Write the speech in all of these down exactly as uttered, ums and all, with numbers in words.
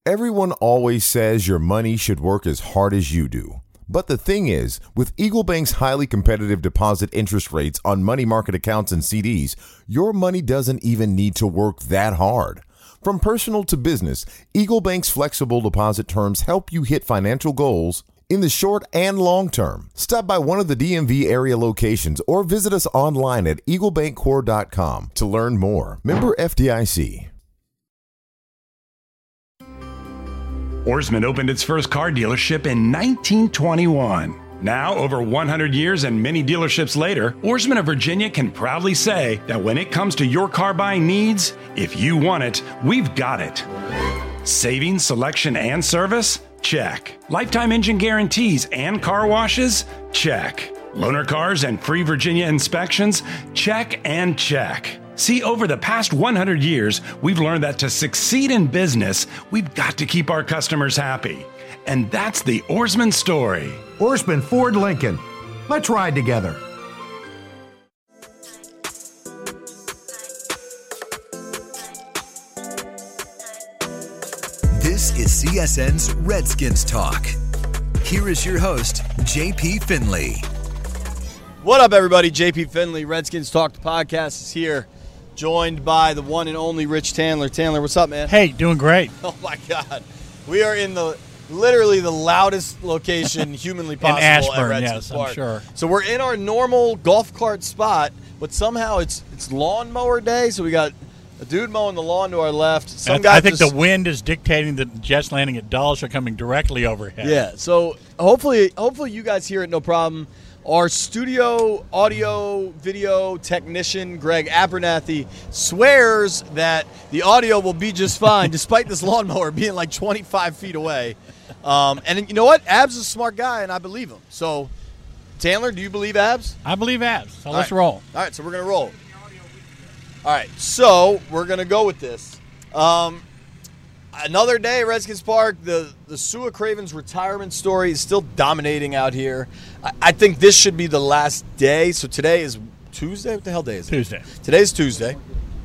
Everyone always says your money should work as hard as you do. But the thing is, with Eagle Bank's highly competitive deposit interest rates on money market accounts and C Ds, your money doesn't even need to work that hard. From personal to business, Eagle Bank's flexible deposit terms help you hit financial goals in the short and long term. Stop by one of the D M V area locations or visit us online at eagle bank core dot com to learn more. Member F D I C. Ourisman opened its first car dealership in nineteen twenty-one. Now, over one hundred years and many dealerships later, Ourisman of Virginia can proudly say that when it comes to your car buying needs, if you want it, we've got it. Savings, selection, and service? Check. Lifetime engine guarantees and car washes? Check. Loaner cars and free Virginia inspections? Check and check. See, over the past one hundred years, we've learned that to succeed in business, we've got to keep our customers happy. And that's the Ourisman story. Ourisman Ford Lincoln. Let's ride together. This is C S N's Redskins Talk. Here is your host, J P Finley. What up, everybody? J P Finley, Redskins Talk, the podcast is here. Joined by the one and only Rich Tandler. Tandler, what's up, man? Hey, doing great. Oh, my God. We are in the literally the loudest location humanly possible in Ashburn, at Redskins yes, Park. I'm sure. So we're in our normal golf cart spot, but somehow it's it's lawnmower day, so we got a dude mowing the lawn to our left. Some I, guy I think just, the wind is dictating that jets landing at Dulles are coming directly overhead. Yeah, so hopefully, hopefully you guys hear it no problem. Our studio audio video technician, Greg Abernathy, swears that the audio will be just fine despite this lawnmower being like twenty-five feet away. Um, and you know what? Abs is a smart guy, and I believe him. So, Tandler, do you believe Abs? I believe Abs. So All let's right. roll. All right, so we're going to roll. All right, so we're going to go with this. Um, another day at Redskins Park. The, the Sua Cravens retirement story is still dominating out here. I, I think this should be the last day. So today is Tuesday? What the hell day is it? Tuesday. Today's Tuesday.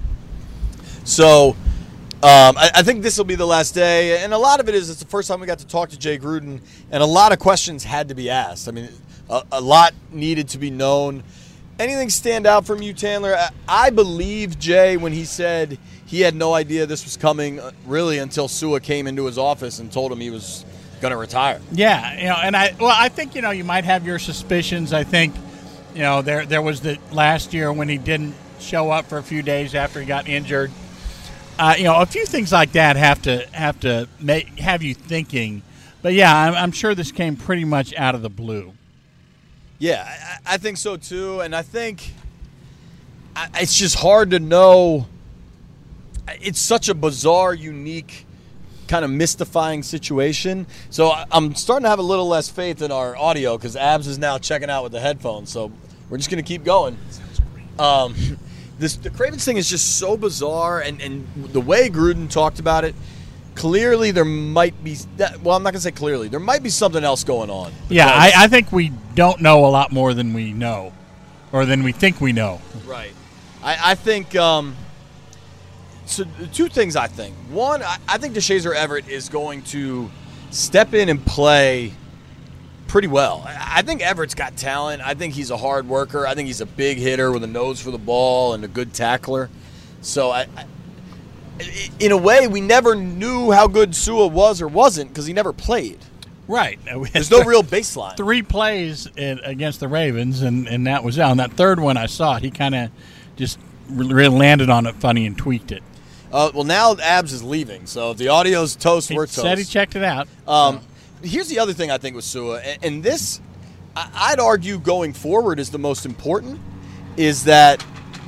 So um, I, I think this will be the last day. And a lot of it is it's the first time we got to talk to Jay Gruden. And a lot of questions had to be asked. I mean, a, a lot needed to be known. Anything stand out from you, Tandler? I, I believe Jay when he said he had no idea this was coming really until Sua came into his office and told him he was going to retire. Yeah, you know, and I well, I think you know you might have your suspicions. I think you know there there was the last year when he didn't show up for a few days after he got injured. Uh, you know, a few things like that have to have to make have you thinking. But yeah, I'm, I'm sure this came pretty much out of the blue. Yeah, I, I think so too, and I think I, it's just hard to know. It's such a bizarre, unique, kind of mystifying situation. So I, I'm starting to have a little less faith in our audio because Abs is now checking out with the headphones. So we're just going to keep going. Um, this the Cravens thing is just so bizarre, and, and the way Gruden talked about it, clearly there might be – well, I'm not going to say clearly. There might be something else going on. Yeah, I, I think we don't know a lot more than we know or than we think we know. Right. I, I think um, – so two things I think. One, I, I think DeShazer Everett is going to step in and play pretty well. I, I think Everett's got talent. I think he's a hard worker. I think he's a big hitter with a nose for the ball and a good tackler. So I, I in a way, we never knew how good Sua was or wasn't because he never played. Right. There's no real baseline. Three plays in, against the Ravens, and, and that was out. On that third one I saw it, he kind of just really landed on it funny and tweaked it. Uh, well, now Abs is leaving, so if the audio's toast, he we're toast. Said he checked it out. Um, here's the other thing I think with Sua, and, and this, I, I'd argue going forward is the most important, is that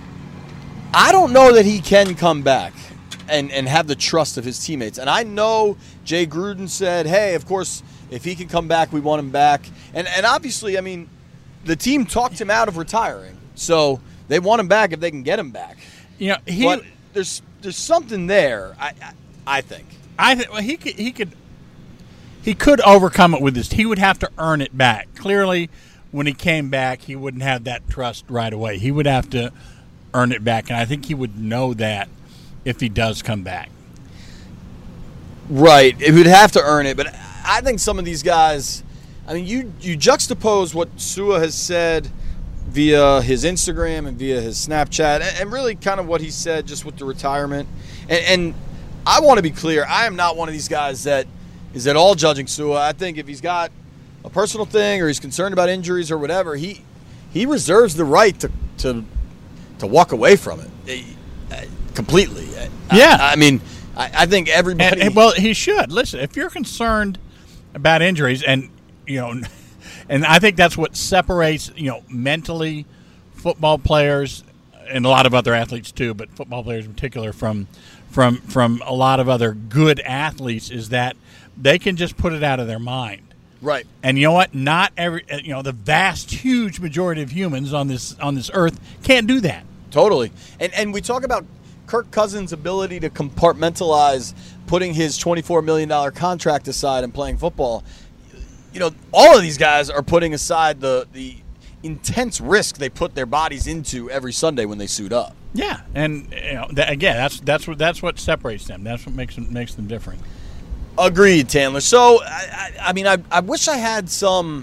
I don't know that he can come back and, and have the trust of his teammates. And I know Jay Gruden said, hey, of course, if he can come back, we want him back. And, and obviously, I mean, the team talked him out of retiring, so they want him back if they can get him back. You know, he but there's there's something there. I I, I think. I think well, he could he could he could overcome it with this. He would have to earn it back. Clearly, when he came back, he wouldn't have that trust right away. He would have to earn it back, and I think he would know that if he does come back. Right. It would have to earn it, but I think some of these guys, I mean, you, you juxtapose what Sua has said via his Instagram and via his Snapchat, and really kind of what he said just with the retirement. And, and I want to be clear, I am not one of these guys that is at all judging Sua. I think if he's got a personal thing or he's concerned about injuries or whatever, he he reserves the right to to, to walk away from it completely. Yeah. I, I mean, I, I think everybody... And, well, he should. Listen, if you're concerned about injuries, and, you know... And I think that's what separates, you know, mentally football players and a lot of other athletes too, but football players in particular from from from a lot of other good athletes is that they can just put it out of their mind. Right. And you know what? Not every, you know, the vast, huge majority of humans on this on this earth can't do that. Totally. And and we talk about Kirk Cousins' ability to compartmentalize putting his twenty-four million dollars contract aside and playing football. You know, all of these guys are putting aside the the intense risk they put their bodies into every Sunday when they suit up. Yeah, and you know, that, again, that's that's what that's what separates them. That's what makes them makes them different. Agreed, Tandler. So, I, I, I mean, I, I wish I had some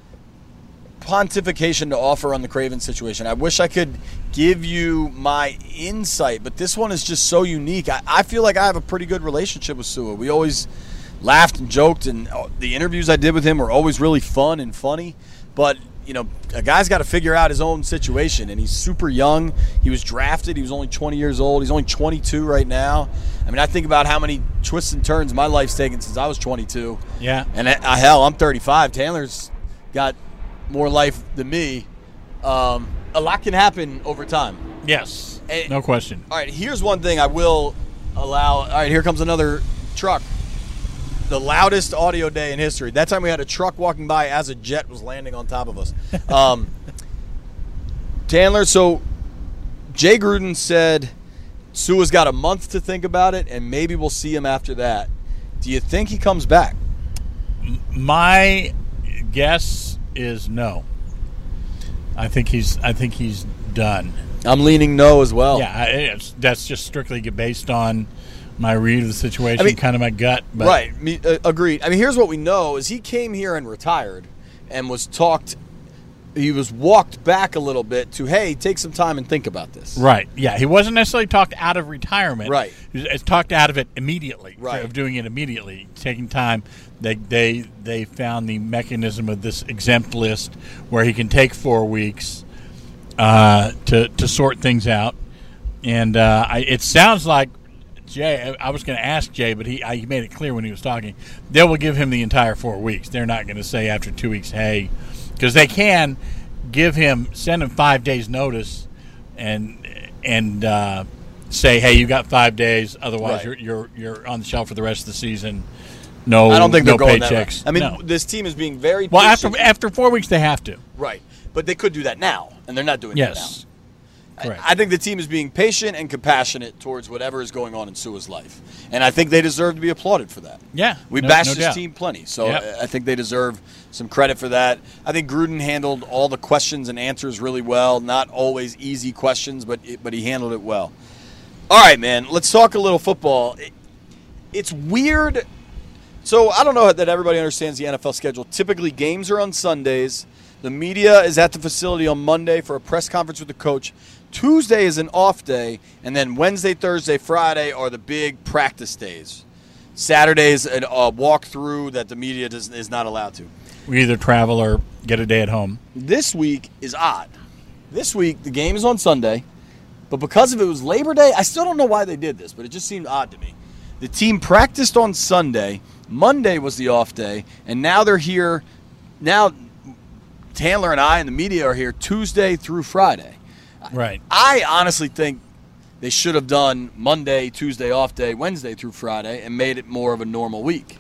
pontification to offer on the Craven situation. I wish I could give you my insight, but this one is just so unique. I, I feel like I have a pretty good relationship with Sua. We always laughed and joked, and the interviews I did with him were always really fun and funny. But, you know, a guy's got to figure out his own situation, and he's super young. He was drafted. He was only twenty years old. He's only twenty-two right now. I mean, I think about how many twists and turns my life's taken since I was twenty-two. Yeah. And, uh, hell, I'm thirty-five. Tandler's got more life than me. Um, a lot can happen over time. Yes, and, no question. All right, here's one thing I will allow. All right, here comes another truck. The loudest audio day in history. That time we had a truck walking by as a jet was landing on top of us. Um, Tandler, so Jay Gruden said Sua's got a month to think about it, and maybe we'll see him after that. Do you think he comes back? My guess is no. I think he's. I think he's done. I'm leaning no as well. Yeah, it's, that's just strictly based on my read of the situation, I mean, kind of my gut. But. Right, me, uh, agreed. I mean, here's what we know is he came here and retired and was talked, he was walked back a little bit to, hey, take some time and think about this. Right, yeah. He wasn't necessarily talked out of retirement. Right. He was talked out of it immediately, right. of doing it immediately, taking time. They, they, they found the mechanism of this exempt list where he can take four weeks uh, to, to sort things out. And uh, I, it sounds like Jay, I was going to ask Jay, but he I, he made it clear when he was talking. They will give him the entire four weeks. They're not going to say after two weeks, hey, because they can give him, send him five days notice, and and uh, say, hey, you got five days. Otherwise, right. you're you're you're on the shelf for the rest of the season. No, I don't think no they're going paychecks. that way. I mean, no. this team is being very well patient. after after four weeks they have to. Right, but they could do that now, and they're not doing yes. that now. Correct. I think the team is being patient and compassionate towards whatever is going on in Sua's life. And I think they deserve to be applauded for that. Yeah. We no, bashed no this doubt. team plenty, so yep. I think they deserve some credit for that. I think Gruden handled all the questions and answers really well. Not always easy questions, but but he handled it well. All right, man, let's talk a little football. It, it's weird. So I don't know that everybody understands the N F L schedule. Typically, games are on Sundays. The media is at the facility on Monday for a press conference with the coach. Tuesday is an off day, and then Wednesday, Thursday, Friday are the big practice days. Saturday is a uh, walkthrough that the media does, is not allowed to. We either travel or get a day at home. This week is odd. This week, the game is on Sunday, but because of it was Labor Day, I still don't know why they did this, but it just seemed odd to me. The team practiced on Sunday. Monday was the off day, and now they're here. Now Tandler and I and the media are here Tuesday through Friday. Right. I honestly think they should have done Monday, Tuesday off day, Wednesday through Friday, and made it more of a normal week.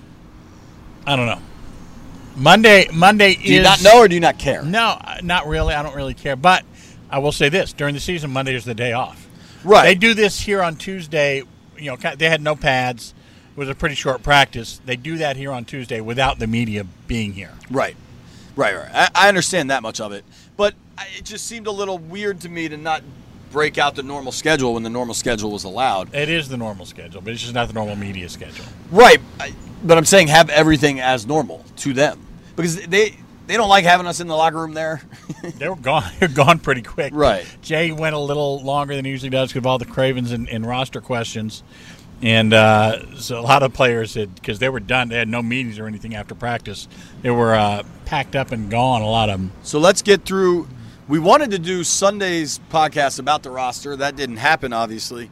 I don't know. Monday Monday is... Do you not know or do you not care? No, not really. I don't really care. But I will say this. During the season, Monday is the day off. Right. They do this here on Tuesday. You know, they had no pads. It was a pretty short practice. They do that here on Tuesday without the media being here. Right. Right, right. I, I understand that much of it. But it just seemed a little weird to me to not break out the normal schedule when the normal schedule was allowed. It is the normal schedule, but it's just not the normal media schedule. Right. I, but I'm saying have everything as normal to them. Because they they don't like having us in the locker room there. They were gone. They're gone pretty quick. Right. Jay went a little longer than he usually does because of all the Cravens and, and roster questions. And uh, so a lot of players had, because they were done, they had no meetings or anything after practice. They were uh, packed up and gone, a lot of them. So let's get through. We wanted to do Sunday's podcast about the roster. That didn't happen, obviously.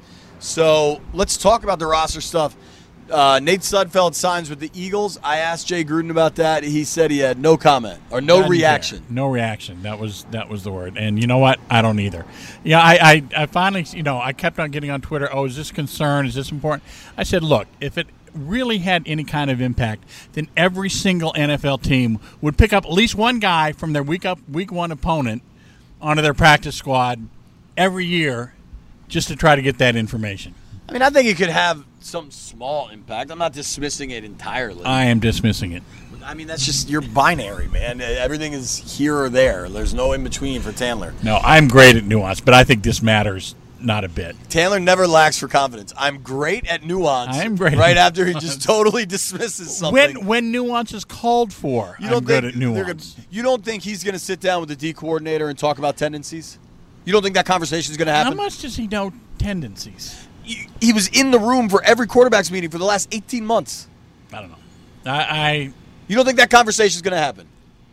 So let's talk about the roster stuff. Uh, Nate Sudfeld signs with the Eagles. I asked Jay Gruden about that. He said he had no comment or no None reaction. There. No reaction. That was that was the word. And you know what? I don't either. Yeah, I, I, I finally, you know, I kept on getting on Twitter, oh, is this a concern? Is this important? I said, look, if it really had any kind of impact, then every single N F L team would pick up at least one guy from their week up week one opponent onto their practice squad every year just to try to get that information. I mean, I think it could have some small impact. I'm not dismissing it entirely. I am dismissing it. I mean, that's just, you're binary, man. Everything is here or there. There's no in-between for Tandler. No, I'm great at nuance, but I think this matters not a bit. Tandler never lacks for confidence. I'm great at nuance. I am great right at after he just totally dismisses something. When when nuance is called for, you don't I'm good think at nuance. Gonna, you don't think he's going to sit down with the D coordinator and talk about tendencies? You don't think that conversation is going to happen? How much does he know tendencies? He, he was in the room for every quarterback's meeting for the last eighteen months. I don't know. I, I You don't think that conversation is going to happen?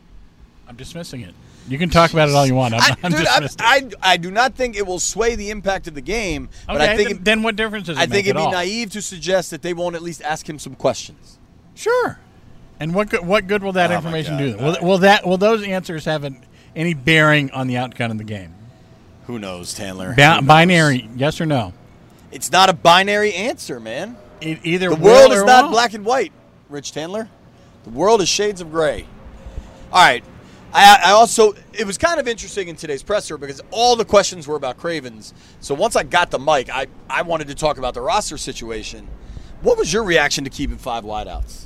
I'm dismissing it. You can talk about it all you want. I'm, I, I'm dude, dismissed I, it. I, I do not think it will sway the impact of the game. But Okay, I think then, it, then what difference does it I make think it'd at be all? naive to suggest that they won't at least ask him some questions. Sure. And what good, what good will that Oh, my information God. do? Will, will that will those answers have an, any bearing on the outcome of the game? Who knows, Tandler? Ba- Who knows? binary, yes or no? It's not a binary answer, man. E- either The will world or is not won't. black and white, Rich Tandler. The world is shades of gray. All right. I, I also, it was kind of interesting in today's presser because all the questions were about Cravens. So once I got the mic, I, I wanted to talk about the roster situation. What was your reaction to keeping five wideouts?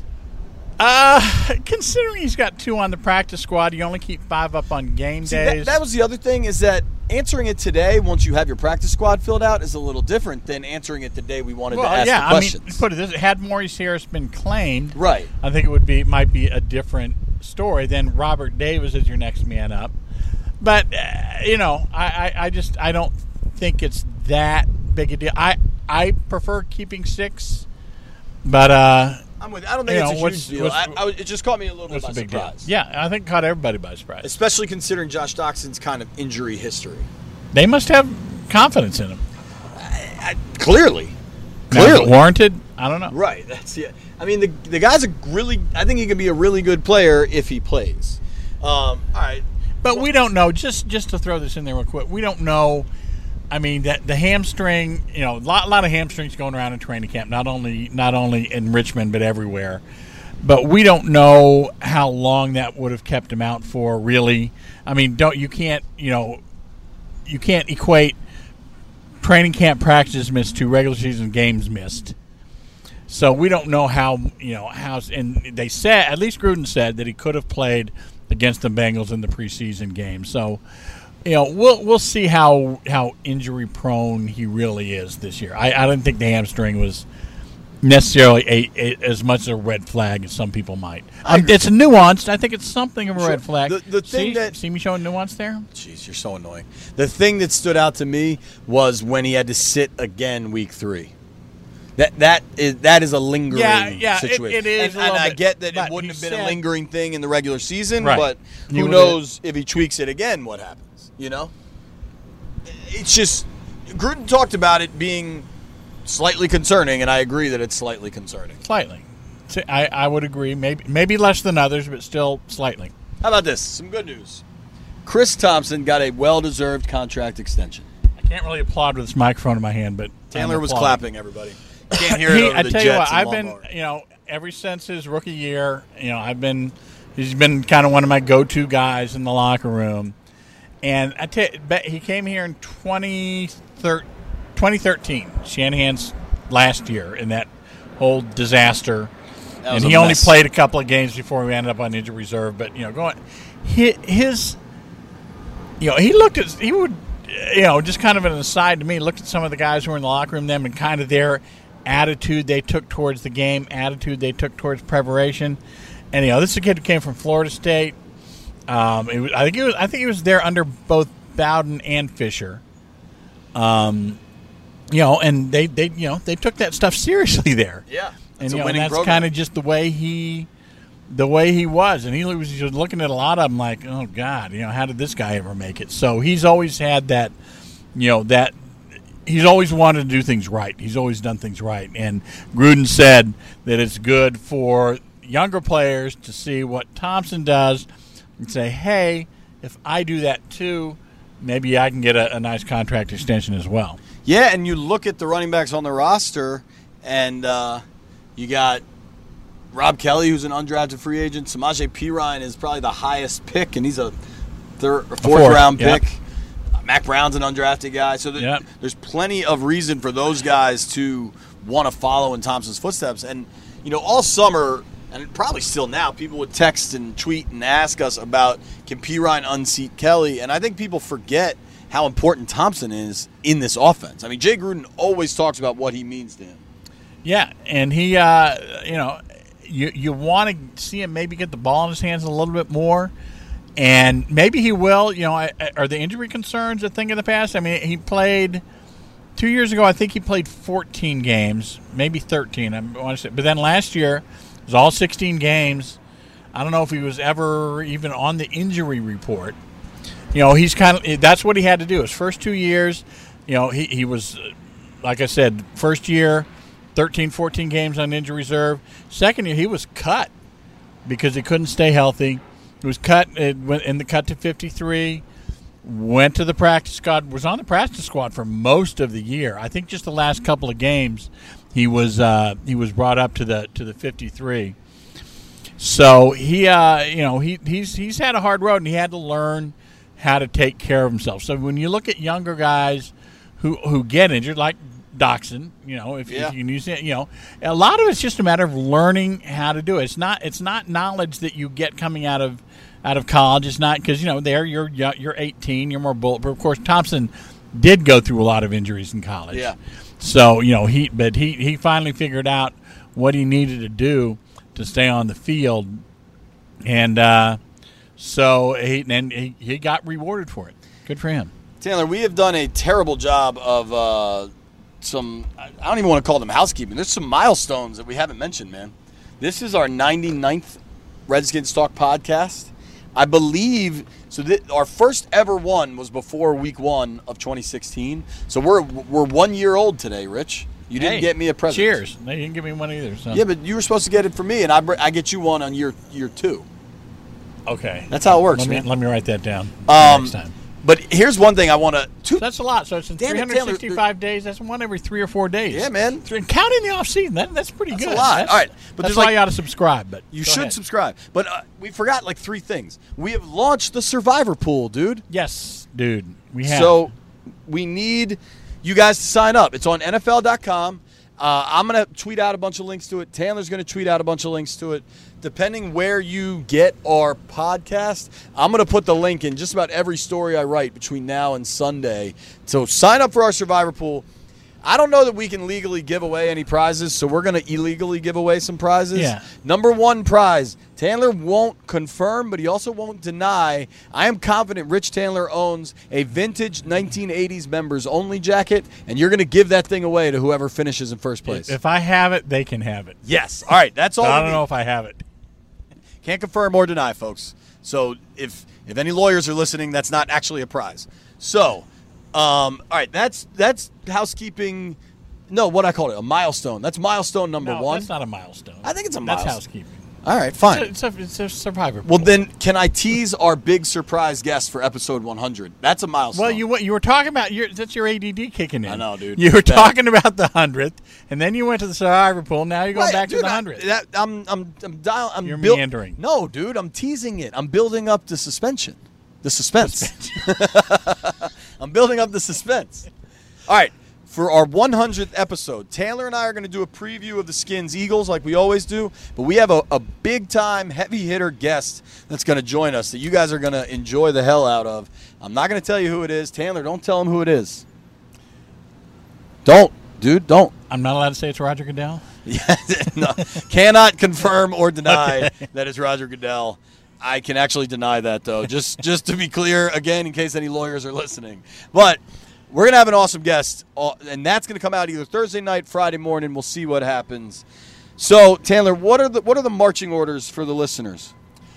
Uh, considering he's got two on the practice squad, you only keep five up on game See, days. that, that was the other thing is that answering it today, once you have your practice squad filled out, is a little different than answering it the day we wanted well, to ask yeah, the questions. I mean, put it this: had Maurice Harris been claimed, Right. I think it would be might be a different story. Then Robert Davis is your next man up. But uh, you know, I, I, I just I don't think it's that big a deal. I I prefer keeping six, but uh, I'm with. I don't think You it's know, a what's- huge deal. I, what's- I, was- it just caught me a little bit what's by the big surprise. deal? Yeah, I think it caught everybody by surprise. Especially considering Josh Doxson's kind of injury history. They must have confidence in him. I, clearly, Now, is it clearly, warranted? I don't know. right? That's it. I mean, the the guy's a really. I think he can be a really good player if he plays. Um, all right, But we don't know. Just just to throw this in there real quick, we don't know. I mean, that the hamstring. You know, a lot, lot of hamstrings going around in training camp. Not only not only in Richmond, but everywhere. But we don't know how long that would have kept him out for. Really, I mean, don't you can't you know, you can't equate training camp practices missed to regular season games missed. So we don't know how you know how. And they said, at least Gruden said, that he could have played against the Bengals in the preseason game. So, you know, we'll we'll see how how injury prone he really is this year. I, I don't think the hamstring was necessarily a, a, as much a red flag as some people might. Um, it's nuanced. I think it's something of a Sure. red flag. The- the thing see, that- see me showing nuance there? jeez, you're so annoying. The thing that stood out to me was when he had to sit again week three. That that is that is a lingering Yeah, yeah, it- situation. it is and, a and little I bit, get that but it wouldn't he have been a said- lingering thing in the regular season, Right. but You who would've- knows if he tweaks it again, what happens? You know, it's just Gruden talked about it being slightly concerning, and I agree that it's slightly concerning. Slightly. See, I, I would agree. Maybe maybe less than others, but still slightly. How about this? Some good news. Chris Thompson got a well-deserved contract extension. I can't really applaud with this microphone in my hand, but Taylor I'm was applauding. clapping, everybody. Can't hear it He- over I the tell Jets you what, and I've been, Walmart. you know, ever since his rookie year, you know, I've been, he's been kind of one of my go-to guys in the locker room. And I tell you, bet he came here in twenty thirteen, Shanahan's last year, in that whole disaster. That was And a he only mess. played a couple of games before we ended up on injury reserve. But, you know, going, his, his you know, he looked at, he would, you know, just kind of an aside to me, looked at some of the guys who were in the locker room, them, and kind of their attitude they took towards the game, attitude they took towards preparation. And, you know, this is a kid who came from Florida State. Um, it was, I think he was. I think he was there under both Bowden and Fisher. Um, you know, and they, they, you know, they took that stuff seriously there. Yeah, and, a you know, winning and that's program. kind of just the way he, the way he was, and he was just looking at a lot of them like, oh God, you know, how did this guy ever make it? So he's always had that, you know, that he's always wanted to do things right. He's always done things right, and Gruden said that it's good for younger players to see what Thompson does and say, hey, if I do that too, maybe I can get a, a nice contract extension as well. Yeah, and you look at the running backs on the roster, and uh, you got Rob Kelly, who's an undrafted free agent. Samaje Perine is probably the highest pick, and he's a third or fourth fourth, round yep. pick. Uh, Mac Brown's an undrafted guy. So th- Yep. there's plenty of reason for those guys to want to follow in Thompson's footsteps. And, you know, all summer – and probably still now, people would text and tweet and ask us about, can Perine unseat Kelly? And I think people forget how important Thompson is in this offense. I mean, Jay Gruden always talks about what he means to him. Yeah, and he, uh, you know, you you want to see him maybe get the ball in his hands a little bit more, and maybe he will. You know, I, I, are the injury concerns a thing in the past? I mean, he played two years ago. I think he played fourteen games, maybe thirteen. I want to say, but then last year. It was all sixteen games. I don't know if he was ever even on the injury report. You know, he's kind of – that's what he had to do. His first two years, you know, he, he was, like I said, first year, thirteen, fourteen games on injury reserve. Second year, he was cut because he couldn't stay healthy. He was cut it went in the cut to fifty-three, went to the practice squad, was on the practice squad for most of the year. I think just the last couple of games – He was uh, he was brought up to the to the fifty-three, so he uh, you know he he's he's had a hard road, and he had to learn how to take care of himself. So when you look at younger guys who who get injured, like Doxson, you know if, yeah. if you can use it, you know a lot of it's just a matter of learning how to do it. It's not it's not knowledge that you get coming out of out of college. It's not because you know there you're you're eighteen, you're more bulletproof. Of course, Thompson did go through a lot of injuries in college. Yeah. So, you know, he but he, he finally figured out what he needed to do to stay on the field. And uh, so he and he, he got rewarded for it. Good for him. Taylor, we have done a terrible job of uh, some, I don't even want to call them housekeeping. There's some milestones that we haven't mentioned, man. This is our ninety-ninth Redskins Talk podcast. I believe, so th- our first ever one was before week one of twenty sixteen. So we're we're one year old today, Rich. You didn't Hey, get me a present. Cheers. They didn't give me one either. So. Yeah, but you were supposed to get it for me, and I, br- I get you one on year year two. Okay. That's how it works, let me, man. Let me write that down Um, next time. But here's one thing I want to... So that's a lot. So it's in Damn it, three hundred sixty-five days. That's one every three or four days. Yeah, man. Counting the off season, that, that's pretty That's good. a lot. That's, All right, but that's there's why like- you ought to subscribe. But You go should ahead. subscribe. But uh, we forgot like three things. We have launched the Survivor Pool, dude. Yes, dude. We have. So we need you guys to sign up. It's on N F L dot com. Uh, I'm going to tweet out a bunch of links to it. Taylor's going to tweet out a bunch of links to it. Depending where you get our podcast, I'm going to put the link in just about every story I write between now and Sunday. So sign up for our Survivor Pool. I don't know that we can legally give away any prizes, so we're going to illegally give away some prizes. Yeah. Number one prize, Taylor won't confirm, but he also won't deny. I am confident Rich Taylor owns a vintage nineteen eighties members only jacket, and you're going to give that thing away to whoever finishes in first place. If I have it, they can have it. Yes. All right, that's all. But I we don't need. know if I have it. Can't confirm or deny, folks. So if if any lawyers are listening, that's not actually a prize. So, um, all right, that's that's housekeeping. No, what I call it, a milestone. That's milestone number No, one. that's not a milestone. I think it's a That's milestone. housekeeping. All right, fine. It's a, it's a, it's a survivor. Well, pool. then, can I tease our big surprise guest for episode one hundred? That's a milestone. Well, you you were talking about your that's your A D D kicking in. I know, dude. You were That- talking about the hundredth, and then you went to the survivor pool. Now you're going Right, back dude, to the I- hundredth. that- I'm, I'm, I'm, dial, I'm You're buil- meandering. No, dude, I'm teasing it. I'm building up the suspension, the suspense. I'm building up the suspense. All right, for our one hundredth episode, Taylor and I are going to do a preview of the Skins Eagles like we always do, but we have a, a big-time, heavy-hitter guest that's going to join us that you guys are going to enjoy the hell out of. I'm not going to tell you who it is. Taylor, don't tell him who it is. Don't. Dude, don't. I'm not allowed to say it's Roger Goodell? Yeah, no, cannot confirm or deny Okay. that it's Roger Goodell. I can actually deny that, though, just just to be clear, again, in case any lawyers are listening. But we're going to have an awesome guest, and that's going to come out either Thursday night, Friday morning. We'll see what happens. So, Taylor, what are the what are the marching orders for the listeners?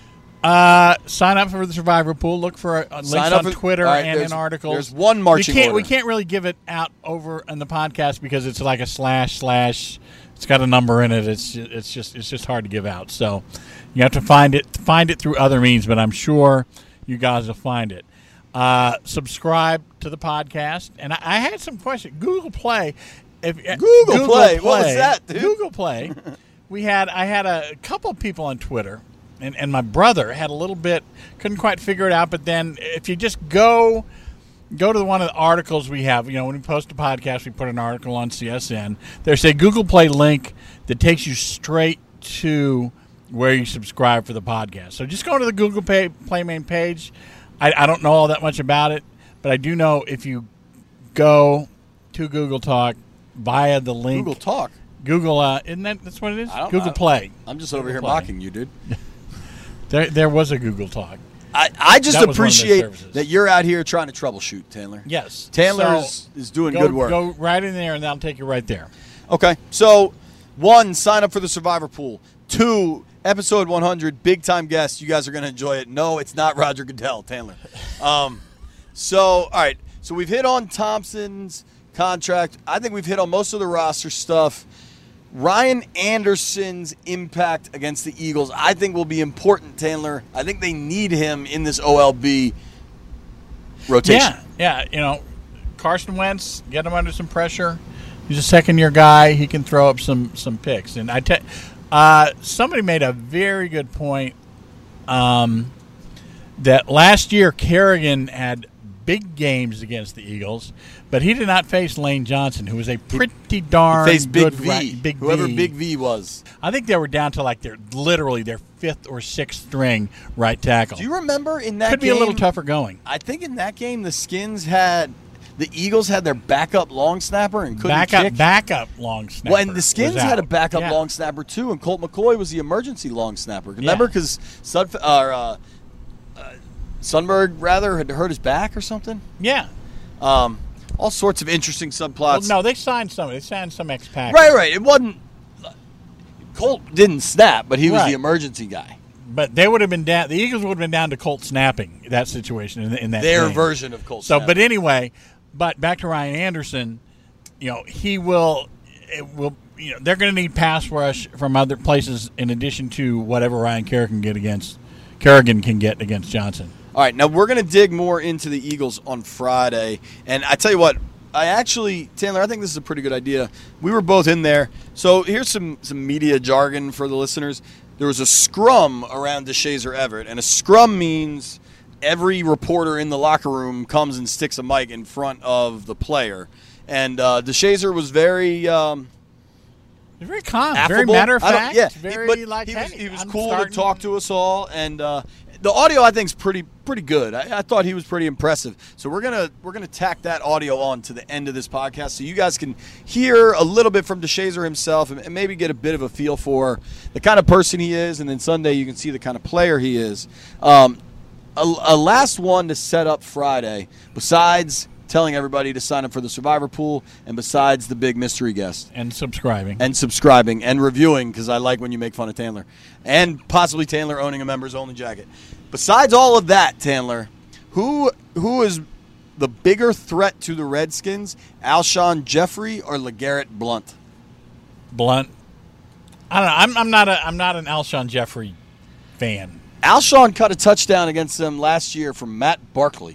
Uh, sign up for the Survivor Pool. Look for uh, links Sign up on for- Twitter all right, and there's- in articles. there's one marching we can't, order. We can't really give it out over on the podcast because it's like a slash slash. It's got a number in it. It's it's just it's just hard to give out. So you have to find it find it through other means. But I'm sure you guys will find it. Uh, subscribe to the podcast. And I, I had some questions. Google Play. If, uh, Google Play? What was that, dude? Google Play. We had I had a couple people on Twitter. And, and my brother had a little bit, couldn't quite figure it out. But then if you just go go to one of the articles we have, you know, when we post a podcast, we put an article on C S N. There's a Google Play link that takes you straight to where you subscribe for the podcast. So just go to the Google Play, Play main page. I, I don't know all that much about it, but I do know if you go to Google Talk via the link. Google Talk. Google, uh, isn't that that's what it is? I don't Google know. Play. I'm just over Google here Play. mocking you, dude. There, there was a Google Talk. I, I just That was one of their appreciate services. that you're out here trying to troubleshoot, Taylor. Yes. Taylor So, is, is doing go, good work. Go right in there, and that'll take you right there. Okay, so one, sign up for the Survivor Pool. Two, episode one hundred, big time guest. You guys are going to enjoy it. No, it's not Roger Goodell, Taylor. Um, so, all right, so we've hit on Thompson's contract. I think we've hit on most of the roster stuff. Ryan Anderson's impact against the Eagles, I think, will be important, Taylor. I think they need him in this O L B rotation. Yeah, yeah. You know, Carson Wentz, get him under some pressure. He's a second-year guy. He can throw up some some picks. And I te- uh, somebody made a very good point um, that last year Kerrigan had big games against the Eagles, but he did not face Lane Johnson, who was a pretty darn He faced Big good V, right, Big whoever V. Big V was. I think they were down to like their literally their fifth or sixth string right tackle. Do you remember in that Could game? be a little tougher going. I think in that game the Skins had the Eagles had their backup long snapper and couldn't Backup, kick. backup long snapper. Well, and the Skins was had a out. backup Yeah. long snapper too, and Colt McCoy was the emergency long snapper. Remember, Yeah. because Sudf- or, uh, uh, Sundberg rather had hurt his back or something. Yeah. Um, all sorts of interesting subplots. Well, no, they signed some. They signed some ex-Packers. Right, right. It wasn't. Colt didn't snap, but he was Right. the emergency guy. But they would have been down. The Eagles would have been down to Colt snapping that situation in, in that Their game. version of Colt. So, snap. but anyway, but back to Ryan Anderson. You know, he will. It will. You know, they're going to need pass rush from other places in addition to whatever Ryan Kerrigan can get against. Kerrigan can get against Johnson. All right, now we're going to dig more into the Eagles on Friday. And I tell you what, I actually, Taylor, I think this is a pretty good idea. We were both in there. So here's some, some media jargon for the listeners. There was a scrum around DeShazer Everett, and a scrum means every reporter in the locker room comes and sticks a mic in front of the player. And uh, DeShazer was very... Um, They're very calm, affable. very matter of I don't- fact. yeah, very but like he was, hey, he was I'm cool starting- to talk to us all, and uh, the audio I think is pretty pretty good. I, I thought he was pretty impressive. So we're gonna we're gonna tack that audio on to the end of this podcast, so you guys can hear a little bit from DeShazer himself, and, and maybe get a bit of a feel for the kind of person he is, and then Sunday you can see the kind of player he is. Um, a, a last one to set up Friday, besides telling everybody to sign up for the Survivor Pool, and besides the big mystery guest. and subscribing. And subscribing and reviewing, because I like when you make fun of Taylor. And possibly Taylor owning a members-only jacket. Besides all of that, Taylor, who who is the bigger threat to the Redskins, Alshon Jeffrey or LeGarrette Blount? Blunt. I don't know. I'm, I'm not a I'm not an Alshon Jeffrey fan. Alshon cut a touchdown against them last year from Matt Barkley.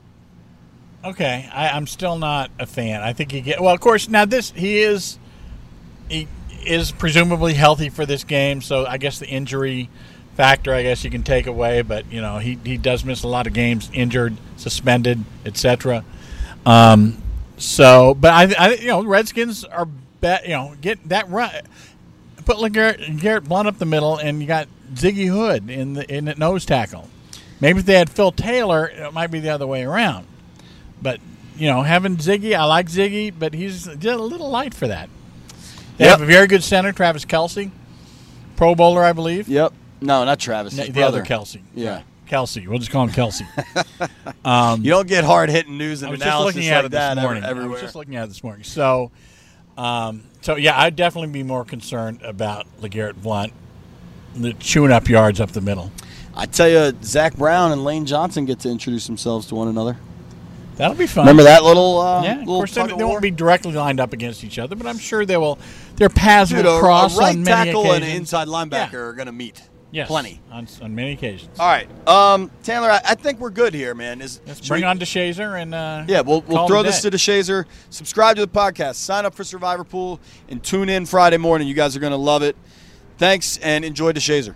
Okay, I, I'm still not a fan. I think he get well. Of course, now this he is he is presumably healthy for this game, so I guess the injury factor, I guess you can take away. But you know, he he does miss a lot of games, injured, suspended, et cetera. Um, So, but I, I you know, Redskins are bet. You know, get that run. Put LeGarrette, Garrett Blount up the middle, and you got Ziggy Hood in the in at nose tackle. Maybe if they had Phil Taylor, it might be the other way around. But you know, having Ziggy, I like Ziggy, but he's just a little light for that. They Yep. have a very good center, Travis Kelce, Pro Bowler, I believe. Yep. No, not Travis. The, his the brother. other Kelce. Yeah. Kelsey. We'll just call him Kelsey. um, You don't get hard hitting news and I was just analysis looking at like it that this morning. everywhere. I was just looking at it this morning. So, um, so yeah, I'd definitely be more concerned about LeGarrette Blount the chewing up yards up the middle. I tell you, Zach Brown and Lane Johnson get to introduce themselves to one another. That'll be fun. Remember that little uh, Yeah, of little course they, tug of they war? won't be directly lined up against each other, but I'm sure they will. Their paths Dude, will a, cross a right on many tackle occasions. and an inside linebacker Yeah. are going to meet. Yes, Plenty. on, on many occasions. All right, um, Taylor, I, I think we're good here, man. Is Let's should bring we- on DeShazer and uh, Yeah, we'll, we'll call throw it a this day. to DeShazer. Subscribe to the podcast. Sign up for Survivor Pool and tune in Friday morning. You guys are going to love it. Thanks, and enjoy DeShazer.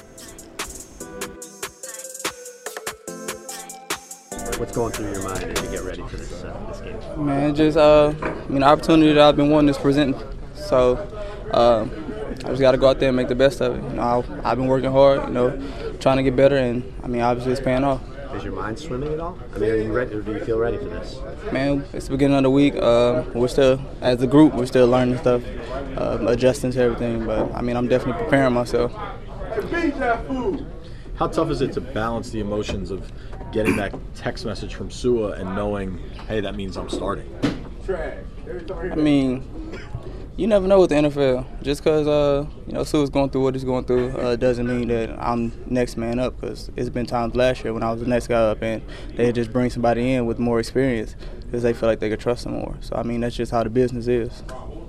What's going through your mind as you get ready for this uh, this game? Man, just uh, I mean, the opportunity that I've been wanting is presenting. So uh, I just got to go out there and make the best of it. You know, I, I've been working hard, you know, trying to get better, and I mean, obviously it's paying off. Is your mind swimming at all? I mean, are you ready, or do you feel ready for this? Man, it's the beginning of the week. Uh, we're still, as a group, we're still learning stuff, uh, adjusting to everything. But I mean, I'm definitely preparing myself. How tough is it to balance the emotions of getting that text message from Sua and knowing, hey, that means I'm starting? I mean, you never know with the N F L. Just because uh, you know Sua's going through what he's going through uh, doesn't mean that I'm next man up. Because it's been times last year when I was the next guy up, and they just bring somebody in with more experience because they feel like they could trust him more. So I mean, that's just how the business is.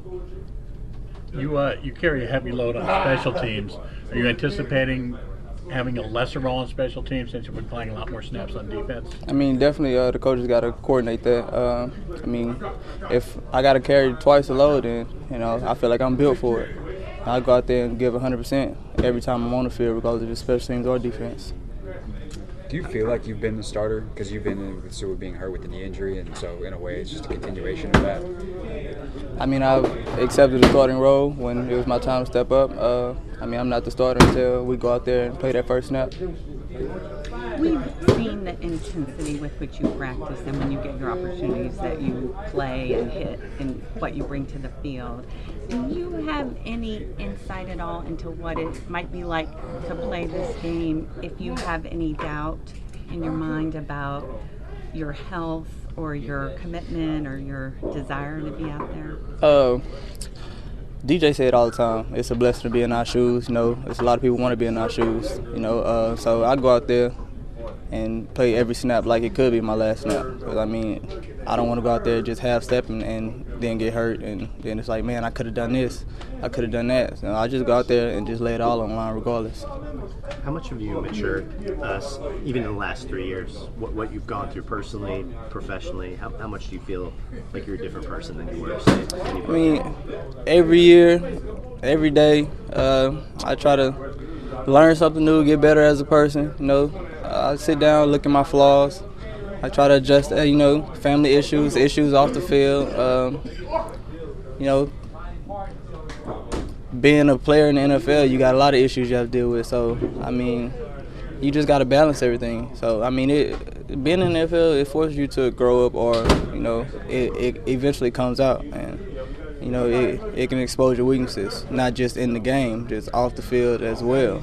You uh, you carry a heavy load on special teams. Are you anticipating having a lesser role on special teams since you've been playing a lot more snaps on defense? I mean, definitely uh, the coaches got to coordinate that. Uh, I mean, if I got to carry twice the load, then you know I feel like I'm built for it. I go out there and give one hundred percent every time I'm on the field, regardless of the special teams or defense. Do you feel like you've been the starter because you've been in with Sua being hurt with the knee injury, and so in a way it's just a continuation of that? I mean, I accepted the starting role when it was my time to step up. Uh, I mean, I'm not the starter until we go out there and play that first snap. We've seen the intensity with which you practice and when you get your opportunities that you play and hit and what you bring to the field. Do you have any insight at all into what it might be like to play this game if you have any doubt in your mind about your health or your commitment or your desire to be out there? Uh, D J said all the time, it's a blessing to be in our shoes. You know, there's a lot of people want to be in our shoes. You know, uh, so I go out there and play every snap like it could be my last snap. Because I mean, I don't want to go out there just half stepping and then get hurt, and then it's like, man, I could have done this, I could have done that. So I just go out there and just lay it all on the line regardless. How much have you matured, uh, even in the last three years? What, what you've gone through personally, professionally? How, how much do you feel like you're a different person than you were, say, I mean, every year, every day, uh, I try to learn something new, get better as a person. You know, I sit down, look at my flaws. I try to adjust, uh, you know, family issues, issues off the field. Um, you know, being a player in the N F L, you got a lot of issues you have to deal with. So, I mean, you just got to balance everything. So, I mean, it, being in the N F L, it forces you to grow up, or, you know, it, it eventually comes out. And, you know, it, it can expose your weaknesses, not just in the game, just off the field as well.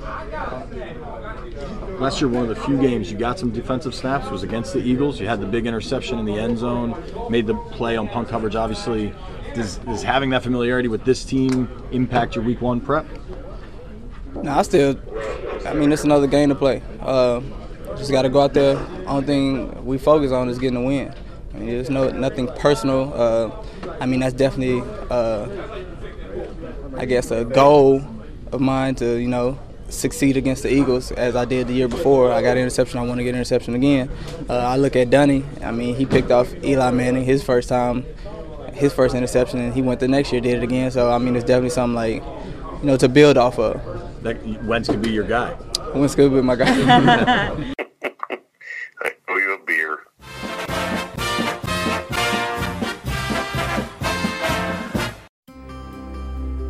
Last year, one of the few games you got some defensive snaps was against the Eagles. You had the big interception in the end zone, made the play on punt coverage, obviously. Does, does having that familiarity with this team impact your week one prep? No, I still, I mean, it's another game to play. Uh, just got to go out there. Only thing we focus on is getting a win. I mean, there's no nothing personal. Uh, I mean, that's definitely, uh, I guess, a goal of mine to, you know, succeed against the Eagles as I did the year before. I got an interception. I want to get an interception again. Uh, I look at Dunny. I mean, he picked off Eli Manning his first time, his first interception, and he went the next year, did it again. So, I mean, it's definitely something like, you know, to build off of. That Wentz could be your guy. Wentz could be my guy. I owe you a beer.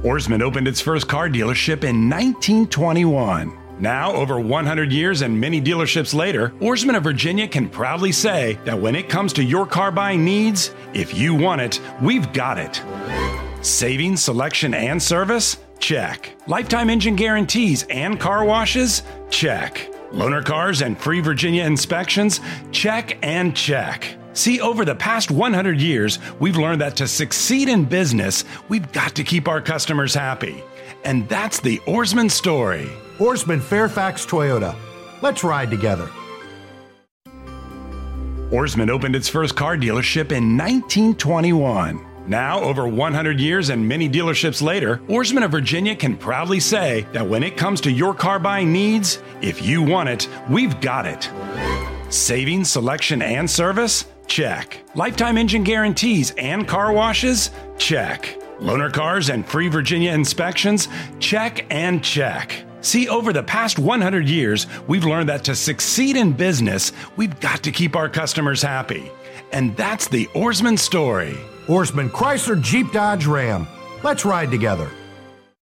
Oarsman opened its first car dealership in nineteen twenty-one. Now, over one hundred years and many dealerships later, Oarsman of Virginia can proudly say that when it comes to your car buying needs, if you want it, we've got it. Savings, selection, and service? Check. Lifetime engine guarantees and car washes? Check. Loaner cars and free Virginia inspections? Check and check. See, over the past one hundred years, we've learned that to succeed in business, we've got to keep our customers happy. And that's the Oarsman story. Oarsman Fairfax Toyota. Let's ride together. Oarsman opened its first car dealership in nineteen twenty-one. Now, over one hundred years and many dealerships later, Oarsman of Virginia can proudly say that when it comes to your car buying needs, if you want it, we've got it. Savings, selection, and service? Check. Lifetime engine guarantees and car washes? Check. Loaner cars and free Virginia inspections? Check and check. See, over the past one hundred years, we've learned that to succeed in business, we've got to keep our customers happy. And that's the Oarsman story. Oarsman Chrysler Jeep Dodge Ram. Let's ride together.